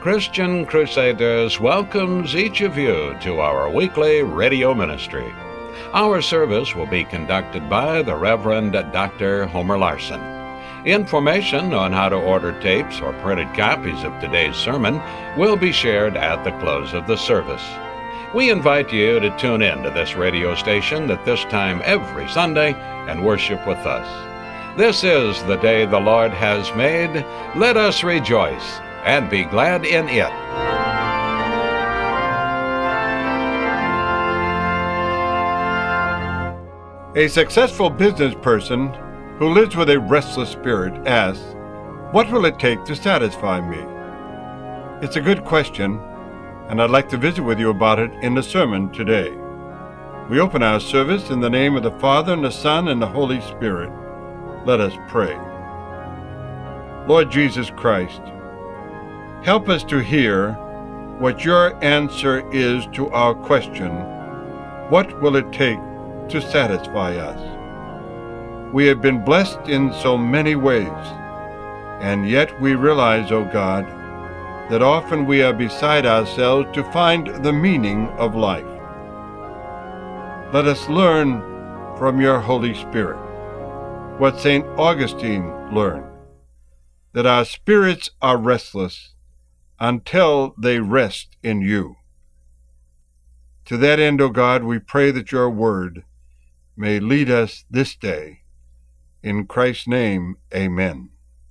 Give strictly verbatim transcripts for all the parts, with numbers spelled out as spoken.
Christian Crusaders welcomes each of you to our weekly radio ministry. Our service will be conducted by the Reverend Doctor Homer Larson. Information on how to order tapes or printed copies of today's sermon will be shared at the close of the service. We invite you to tune in to this radio station at this time every Sunday and worship with us. This is the day the Lord has made. Let us rejoice and be glad in it. A successful business person who lives with a restless spirit asks, "What will it take to satisfy me?" It's a good question, and I'd like to visit with you about it in the sermon today. We open our service in the name of the Father, and the Son, and the Holy Spirit. Let us pray. Lord Jesus Christ, help us to hear what your answer is to our question, what will it take to satisfy us? We have been blessed in so many ways, and yet we realize, O God, that often we are beside ourselves to find the meaning of life. Let us learn from your Holy Spirit what Saint Augustine learned, that our spirits are restless until they rest in you. To that end, O God, we pray that your word may lead us this day. In Christ's name, amen.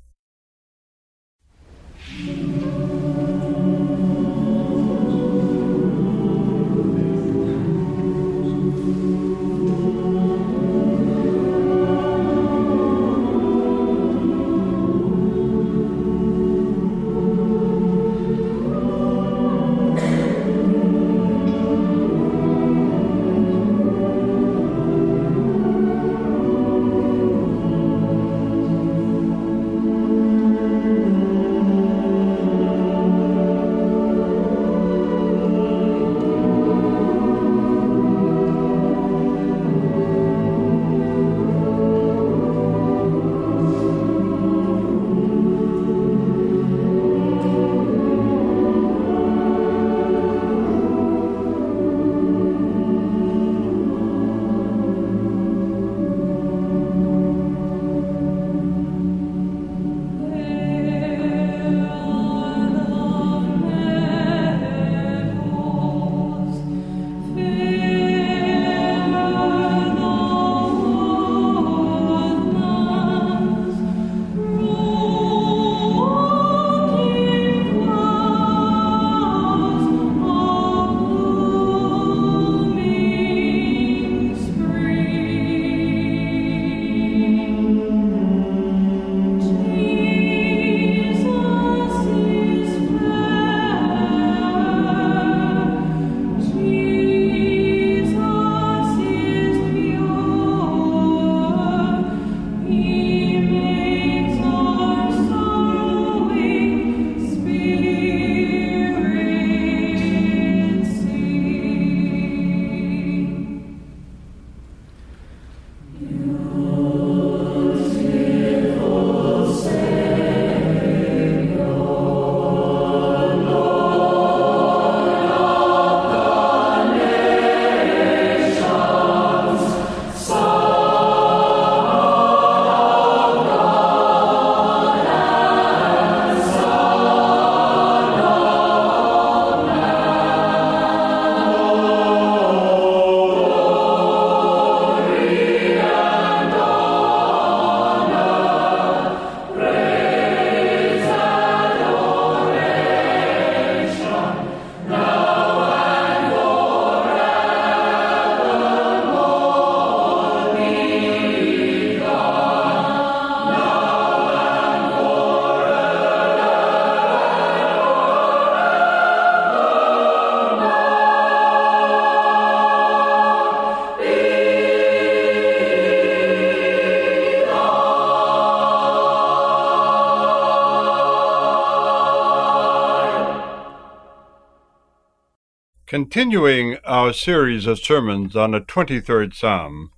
Continuing our series of sermons on the twenty-third Psalm,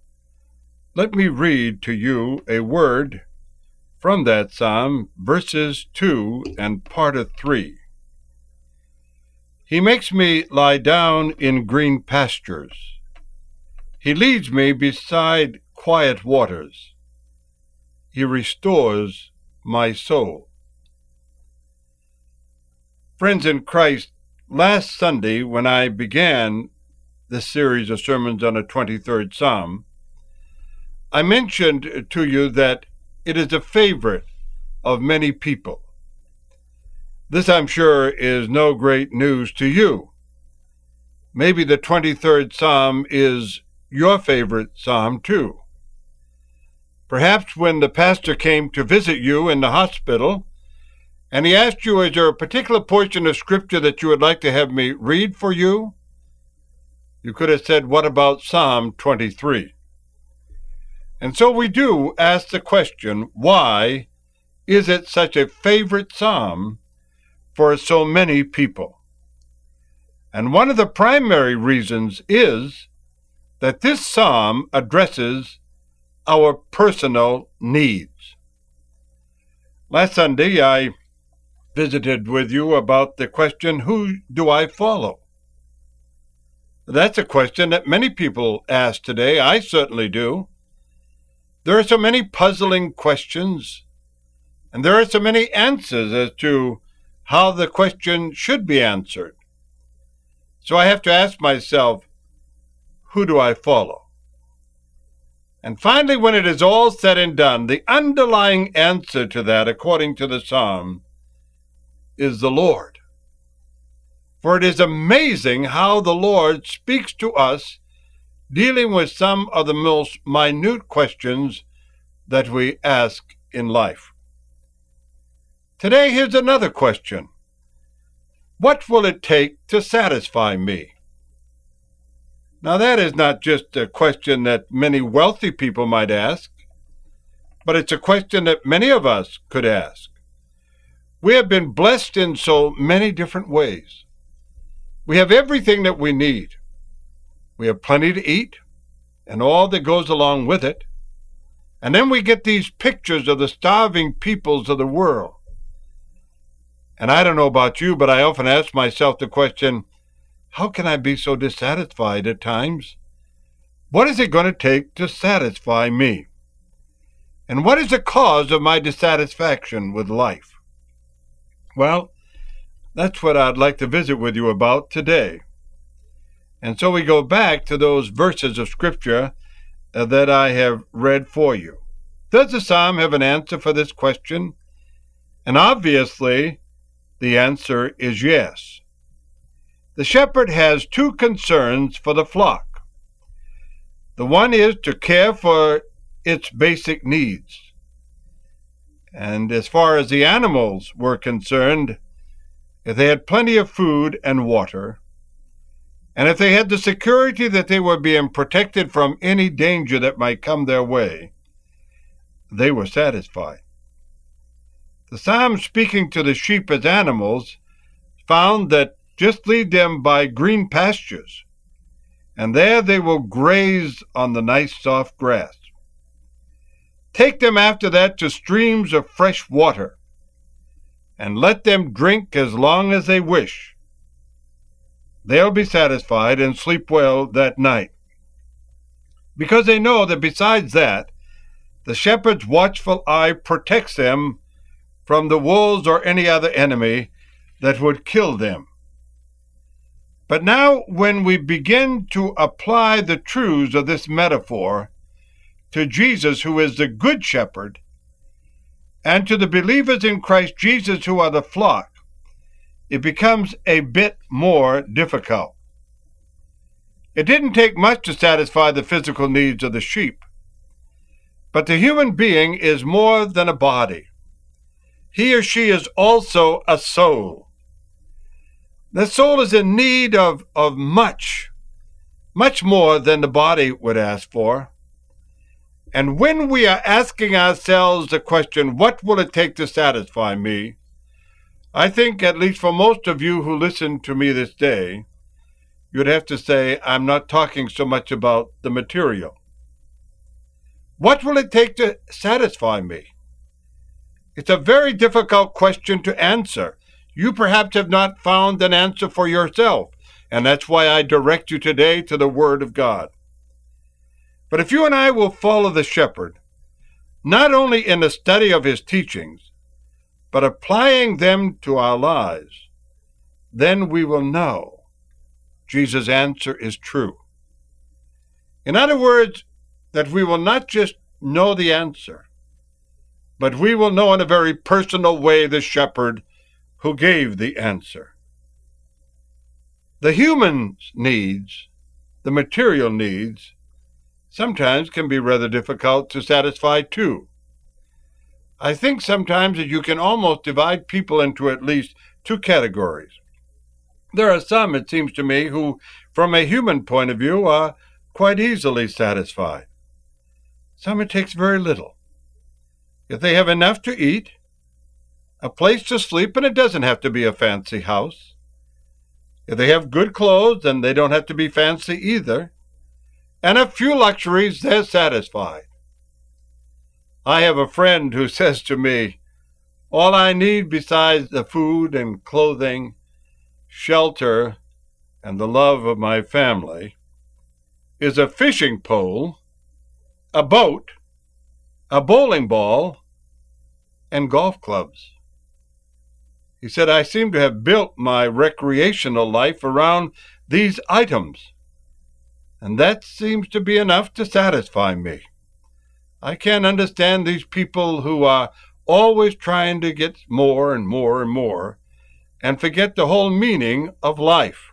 let me read to you a word from that psalm, verses two and part of three. He makes me lie down in green pastures. He leads me beside quiet waters. He restores my soul. Friends in Christ, last Sunday when I began this series of sermons on the twenty-third Psalm, I mentioned to you that it is a favorite of many people. This, I'm sure, is no great news to you. Maybe the twenty-third Psalm is your favorite psalm, too. Perhaps when the pastor came to visit you in the hospital, and he asked you, is there a particular portion of Scripture that you would like to have me read for you? You could have said, what about Psalm twenty-three? And so we do ask the question, why is it such a favorite psalm for so many people? And one of the primary reasons is that this psalm addresses our personal needs. Last Sunday, I visited with you about the question, who do I follow? That's a question that many people ask today. I certainly do. There are so many puzzling questions, and there are so many answers as to how the question should be answered. So I have to ask myself, who do I follow? And finally, when it is all said and done, the underlying answer to that, according to the psalm, is the Lord. For it is amazing how the Lord speaks to us, dealing with some of the most minute questions that we ask in life. Today, here's another question. What will it take to satisfy me? Now, that is not just a question that many wealthy people might ask, but it's a question that many of us could ask. We have been blessed in so many different ways. We have everything that we need. We have plenty to eat and all that goes along with it. And then we get these pictures of the starving peoples of the world. And I don't know about you, but I often ask myself the question, how can I be so dissatisfied at times? What is it going to take to satisfy me? And what is the cause of my dissatisfaction with life? Well, that's what I'd like to visit with you about today. And so we go back to those verses of Scripture uh, that I have read for you. Does the psalm have an answer for this question? And obviously, the answer is yes. The shepherd has two concerns for the flock. The one is to care for its basic needs. And as far as the animals were concerned, if they had plenty of food and water, and if they had the security that they were being protected from any danger that might come their way, they were satisfied. The psalm, speaking to the sheep as animals, found that just lead them by green pastures, and there they will graze on the nice soft grass. Take them after that to streams of fresh water, and let them drink as long as they wish. They'll be satisfied and sleep well that night, because they know that besides that, the shepherd's watchful eye protects them from the wolves or any other enemy that would kill them. But now, when we begin to apply the truths of this metaphor to Jesus, who is the Good Shepherd, and to the believers in Christ Jesus who are the flock, it becomes a bit more difficult. It didn't take much to satisfy the physical needs of the sheep, but the human being is more than a body. He or she is also a soul. The soul is in need of, of much, much more than the body would ask for. And when we are asking ourselves the question, what will it take to satisfy me? I think, at least for most of you who listen to me this day, you'd have to say, I'm not talking so much about the material. What will it take to satisfy me? It's a very difficult question to answer. You perhaps have not found an answer for yourself, and that's why I direct you today to the Word of God. But if you and I will follow the shepherd, not only in the study of his teachings, but applying them to our lives, then we will know Jesus' answer is true. In other words, that we will not just know the answer, but we will know in a very personal way the shepherd who gave the answer. The human's needs, the material needs, sometimes can be rather difficult to satisfy too. I think sometimes that you can almost divide people into at least two categories. There are some, it seems to me, who, from a human point of view, are quite easily satisfied. Some it takes very little. If they have enough to eat, a place to sleep, and it doesn't have to be a fancy house. If they have good clothes, then they don't have to be fancy either. And a few luxuries, they're satisfied. I have a friend who says to me, all I need besides the food and clothing, shelter, and the love of my family is a fishing pole, a boat, a bowling ball, and golf clubs. He said, I seem to have built my recreational life around these items, and that seems to be enough to satisfy me. I can't understand these people who are always trying to get more and more and more and forget the whole meaning of life.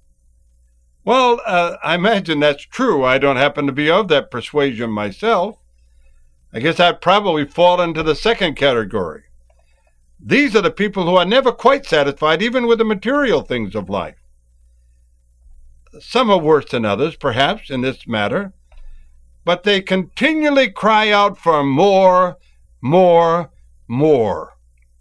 Well, uh, I imagine that's true. I don't happen to be of that persuasion myself. I guess I'd probably fall into the second category. These are the people who are never quite satisfied even with the material things of life. Some are worse than others, perhaps, in this matter, but they continually cry out for more, more, more.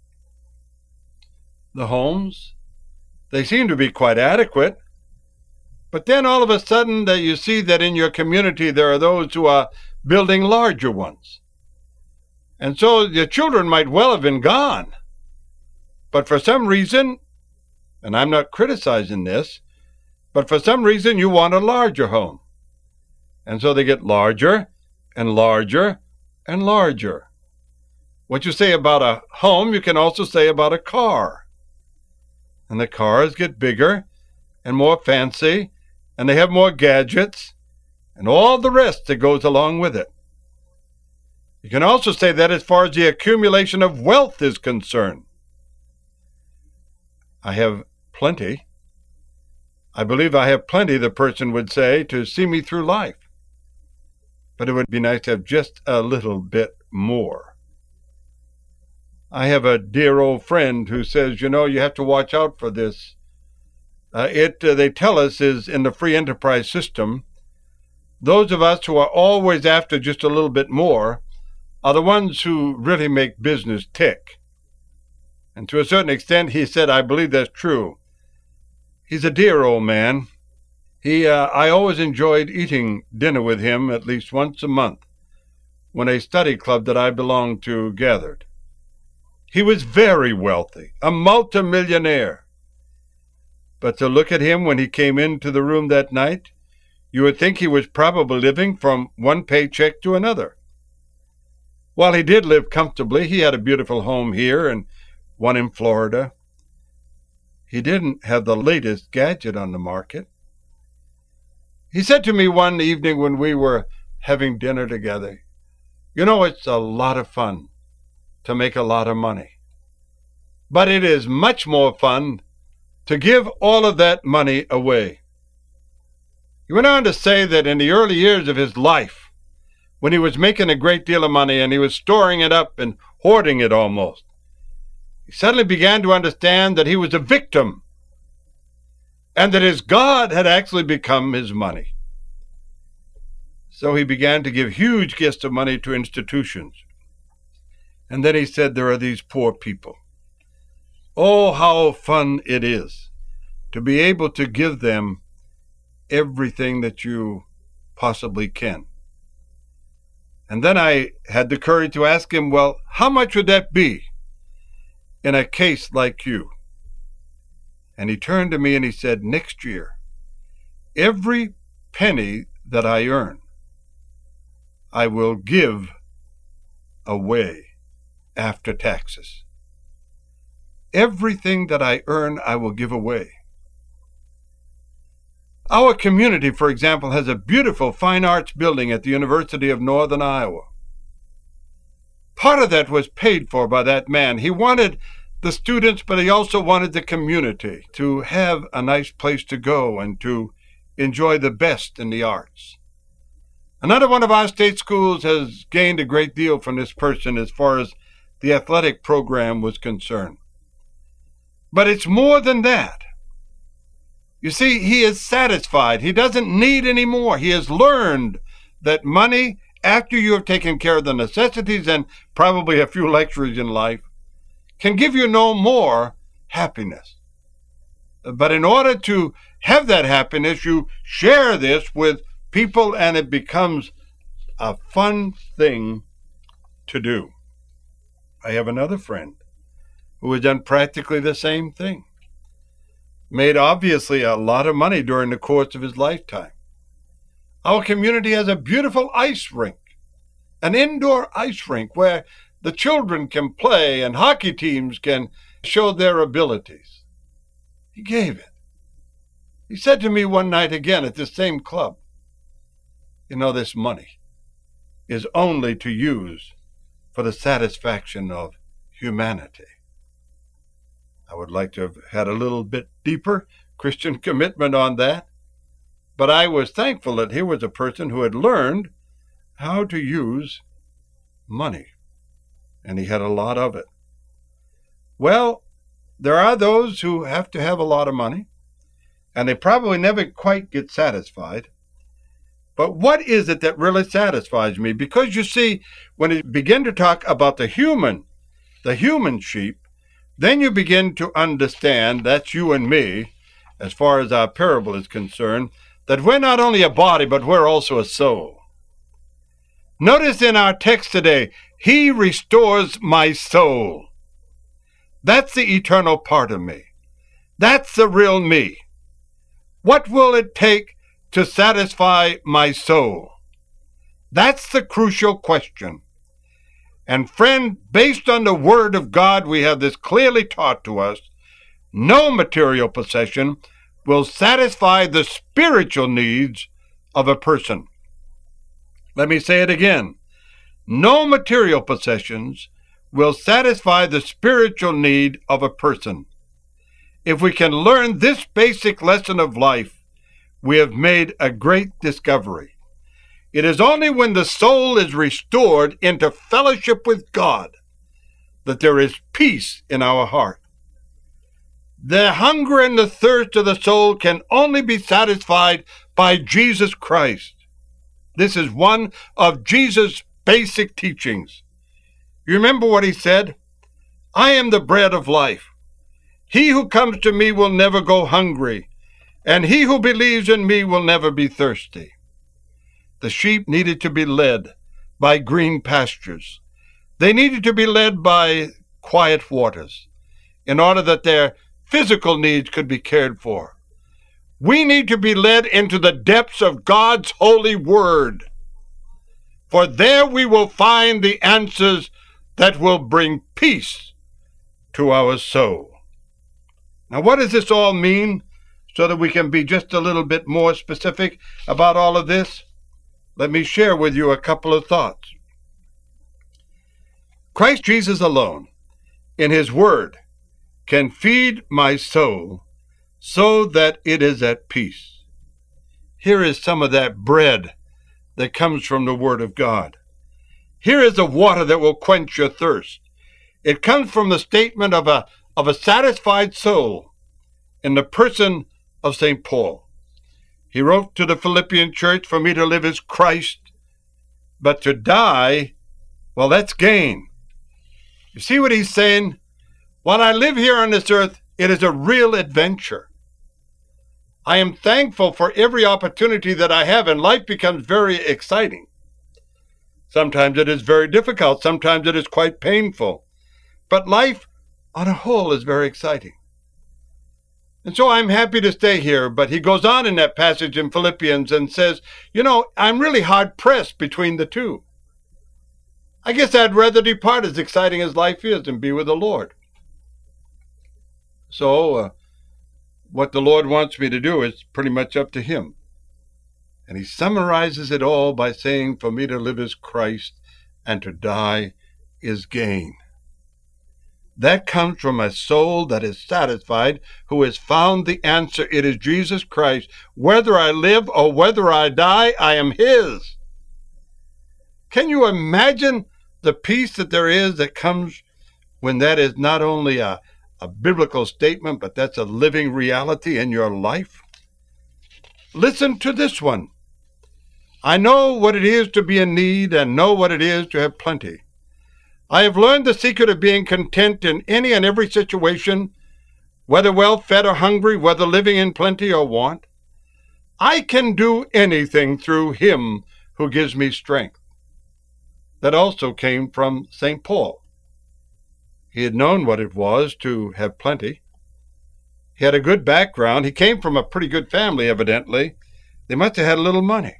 The homes, they seem to be quite adequate, but then all of a sudden that you see that in your community there are those who are building larger ones. And so your children might well have been gone. But for some reason, and I'm not criticizing this, but for some reason you want a larger home. And so they get larger and larger and larger. What you say about a home, you can also say about a car. And the cars get bigger and more fancy, and they have more gadgets, and all the rest that goes along with it. You can also say that as far as the accumulation of wealth is concerned. I have plenty. I believe I have plenty, the person would say, to see me through life. But it would be nice to have just a little bit more. I have a dear old friend who says, you know, you have to watch out for this. Uh, it, uh, they tell us, is in the free enterprise system. Those of us who are always after just a little bit more are the ones who really make business tick. And to a certain extent, he said, I believe that's true. He's a dear old man. He, uh, I always enjoyed eating dinner with him at least once a month when a study club that I belonged to gathered. He was very wealthy, a multimillionaire. But to look at him when he came into the room that night, you would think he was probably living from one paycheck to another. While he did live comfortably, he had a beautiful home here and one in Florida. He didn't have the latest gadget on the market. He said to me one evening when we were having dinner together, you know, it's a lot of fun to make a lot of money. But it is much more fun to give all of that money away. He went on to say that in the early years of his life, when he was making a great deal of money and he was storing it up and hoarding it almost, he suddenly began to understand that he was a victim and that his God had actually become his money. So he began to give huge gifts of money to institutions. And then he said, there are these poor people. Oh, how fun it is to be able to give them everything that you possibly can. And then I had the courage to ask him, well, how much would that be in a case like you? And he turned to me and he said, next year, every penny that I earn, I will give away after taxes. Everything that I earn, I will give away. Our community, for example, has a beautiful fine arts building at the University of Northern Iowa. Part of that was paid for by that man. He wanted the students, but he also wanted the community to have a nice place to go and to enjoy the best in the arts. Another one of our state schools has gained a great deal from this person as far as the athletic program was concerned. But it's more than that. You see, he is satisfied. He doesn't need any more. He has learned that money, after you have taken care of the necessities and probably a few luxuries in life, can give you no more happiness. But in order to have that happiness, you share this with people, and it becomes a fun thing to do. I have another friend who has done practically the same thing. Made obviously a lot of money during the course of his lifetime. Our community has a beautiful ice rink, an indoor ice rink where the children can play and hockey teams can show their abilities. He gave it. He said to me one night again at this same club, you know, this money is only to use for the satisfaction of humanity. I would like to have had a little bit deeper Christian commitment on that, but I was thankful that here was a person who had learned how to use money, and he had a lot of it. Well, there are those who have to have a lot of money, and they probably never quite get satisfied. But what is it that really satisfies me? Because you see, when you begin to talk about the human, the human sheep, then you begin to understand, that's you and me, as far as our parable is concerned, that we're not only a body, but we're also a soul. Notice in our text today, he restores my soul. That's the eternal part of me. That's the real me. What will it take to satisfy my soul? That's the crucial question. And friend, based on the Word of God, we have this clearly taught to us. No material possession will satisfy the spiritual needs of a person. Let me say it again. No material possessions will satisfy the spiritual need of a person. If we can learn this basic lesson of life, we have made a great discovery. It is only when the soul is restored into fellowship with God that there is peace in our heart. The hunger and the thirst of the soul can only be satisfied by Jesus Christ. This is one of Jesus' basic teachings. You remember what he said? I am the bread of life. He who comes to me will never go hungry, and he who believes in me will never be thirsty. The sheep needed to be led by green pastures. They needed to be led by quiet waters in order that their physical needs could be cared for. We need to be led into the depths of God's holy word, for there we will find the answers that will bring peace to our soul. Now, what does this all mean, so that we can be just a little bit more specific about all of this? Let me share with you a couple of thoughts. Christ Jesus alone, in his word, can feed my soul so that it is at peace. Here is some of that bread that comes from the word of God. Here is the water that will quench your thirst. It comes from the statement of a, of a satisfied soul in the person of Saint Paul. He wrote to the Philippian church, for me to live is Christ, but to die, well, that's gain. You see what he's saying? While I live here on this earth, it is a real adventure. I am thankful for every opportunity that I have, and life becomes very exciting. Sometimes it is very difficult. Sometimes it is quite painful. But life, on a whole, is very exciting. And so I'm happy to stay here, but he goes on in that passage in Philippians and says, you know, I'm really hard-pressed between the two. I guess I'd rather depart, as exciting as life is, and be with the Lord. So uh, what the Lord wants me to do is pretty much up to him. And he summarizes it all by saying, for me to live is Christ, and to die is gain. That comes from a soul that is satisfied, who has found the answer. It is Jesus Christ. Whether I live or whether I die, I am his. Can you imagine the peace that there is that comes when that is not only a, a biblical statement, but that's a living reality in your life? Listen to this one. I know what it is to be in need and know what it is to have plenty. I have learned the secret of being content in any and every situation, whether well fed or hungry, whether living in plenty or want. I can do anything through him who gives me strength. That also came from Saint Paul. He had known what it was to have plenty. He had a good background. He came from a pretty good family, evidently. They must have had a little money.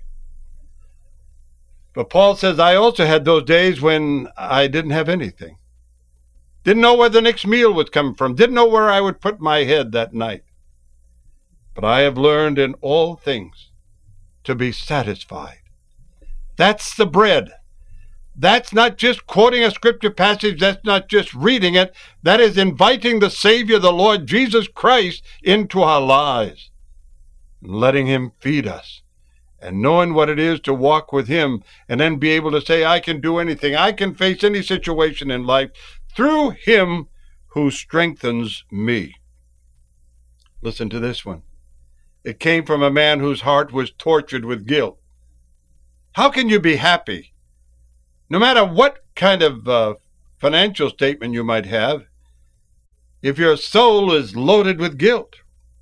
But Paul says, I also had those days when I didn't have anything. Didn't know where the next meal was coming from. Didn't know where I would put my head that night. But I have learned in all things to be satisfied. That's the bread. That's not just quoting a scripture passage. That's not just reading it. That is inviting the Savior, the Lord Jesus Christ, into our lives, and letting him feed us. And knowing what it is to walk with him, and then be able to say, I can do anything. I can face any situation in life through him who strengthens me. Listen to this one. It came from a man whose heart was tortured with guilt. How can you be happy? No matter what kind of uh, financial statement you might have, if your soul is loaded with guilt.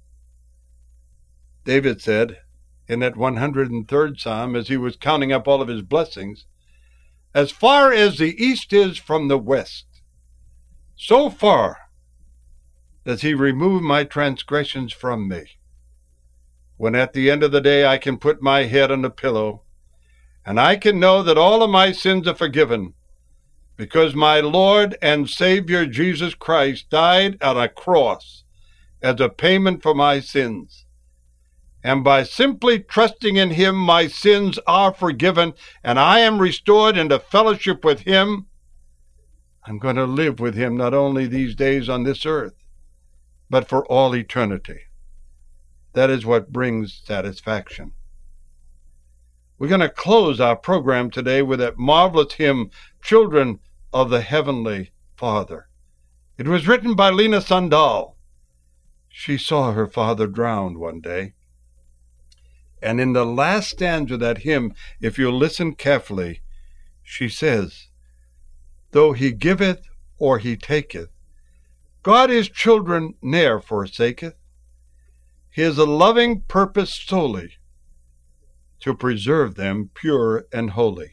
David said, in that one hundred third Psalm, as he was counting up all of his blessings, as far as the east is from the west, so far does he remove my transgressions from me. When at the end of the day I can put my head on the pillow, and I can know that all of my sins are forgiven, because my Lord and Savior Jesus Christ died on a cross as a payment for my sins. And by simply trusting in him, my sins are forgiven, and I am restored into fellowship with him. I'm going to live with him not only these days on this earth, but for all eternity. That is what brings satisfaction. We're going to close our program today with that marvelous hymn, Children of the Heavenly Father. It was written by Lena Sandal. She saw her father drowned one day. And in the last stanza of that hymn, if you listen carefully, she says, though he giveth or he taketh, God his children ne'er forsaketh. He has a loving purpose solely to preserve them pure and holy.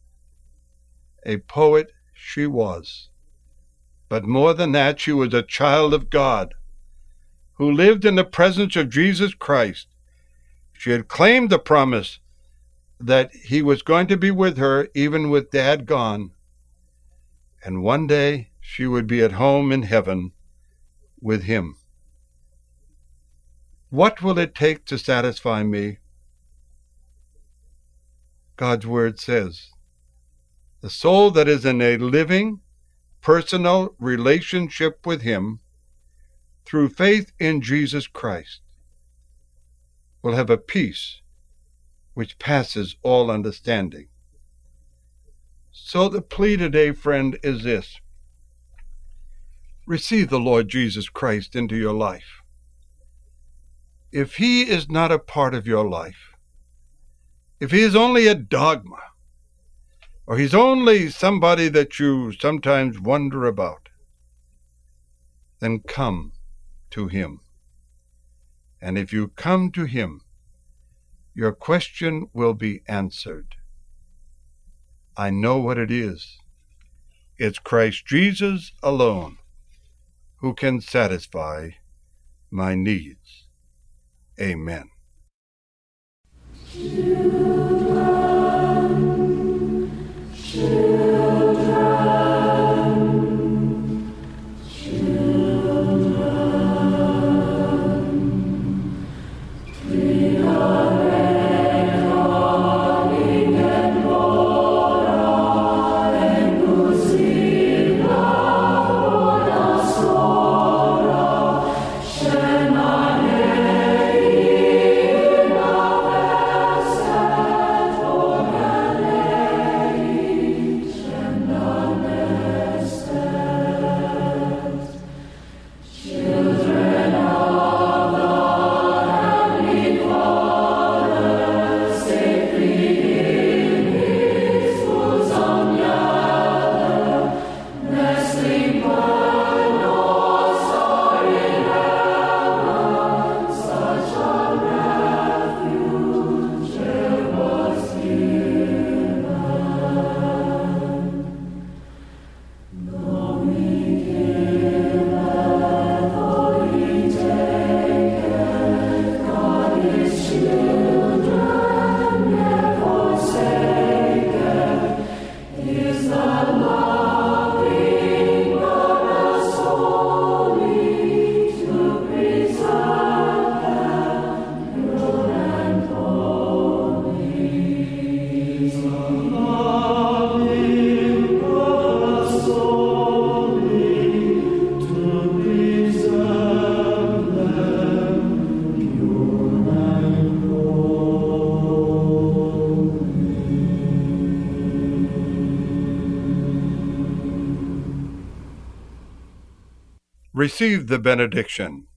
A poet she was, but more than that, she was a child of God who lived in the presence of Jesus Christ. She had claimed the promise that he was going to be with her even with Dad gone, and one day she would be at home in heaven with him. What will it take to satisfy me? God's word says, the soul that is in a living, personal relationship with him through faith in Jesus Christ will have a peace which passes all understanding. So the plea today, friend, is this. Receive the Lord Jesus Christ into your life. If he is not a part of your life, if he is only a dogma, or he's only somebody that you sometimes wonder about, then come to him. And if you come to him, your question will be answered. I know what it is. It's Christ Jesus alone who can satisfy my needs. Amen. Receive the benediction.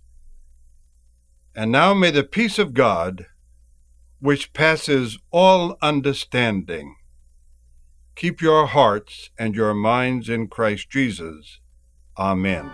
And now may the peace of God, which passes all understanding, keep your hearts and your minds in Christ Jesus. Amen.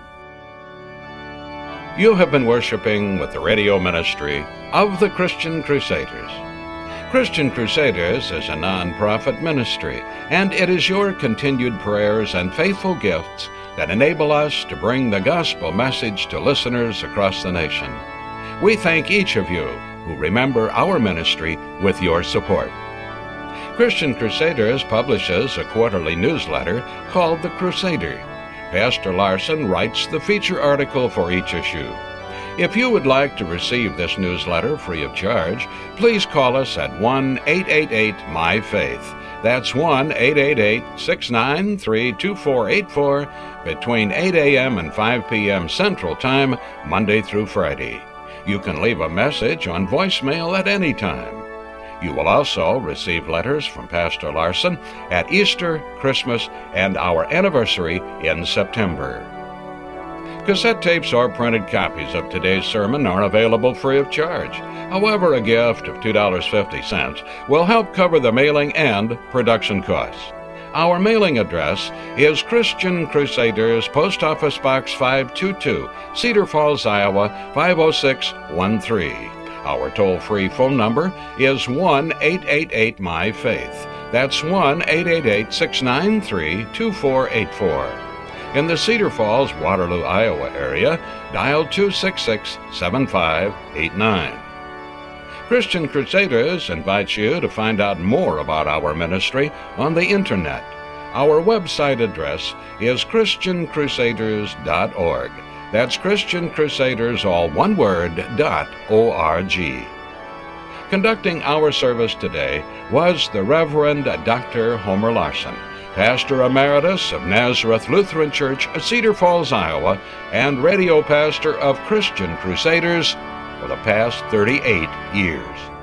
You have been worshiping with the radio ministry of the Christian Crusaders. Christian Crusaders is a non-profit ministry, and it is your continued prayers and faithful gifts that enable us to bring the gospel message to listeners across the nation. We thank each of you who remember our ministry with your support. Christian Crusaders publishes a quarterly newsletter called The Crusader. Pastor Larson writes the feature article for each issue. If you would like to receive this newsletter free of charge, please call us at one eight eight eight M Y FAITH. That's one eight eight eight, six nine three, two four eight four between eight a.m. and five p.m. Central Time, Monday through Friday. You can leave a message on voicemail at any time. You will also receive letters from Pastor Larson at Easter, Christmas, and our anniversary in September. Cassette tapes or printed copies of today's sermon are available free of charge. However, a gift of two dollars and fifty cents will help cover the mailing and production costs. Our mailing address is Christian Crusaders, Post Office Box five two two, Cedar Falls, Iowa five oh six one three. Our toll-free phone number is one eight eight eight M Y FAITH. That's one eight eight eight, six nine three, two four eight four. In the Cedar Falls, Waterloo, Iowa area, dial two six six, seven five eight nine. Christian Crusaders invites you to find out more about our ministry on the Internet. Our website address is Christian Crusaders dot org. That's Christian Crusaders, all one word, dot O R G. Conducting our service today was the Reverend Doctor Homer Larson, Pastor Emeritus of Nazareth Lutheran Church, Cedar Falls, Iowa, and radio pastor of Christian Crusaders for the past thirty-eight years.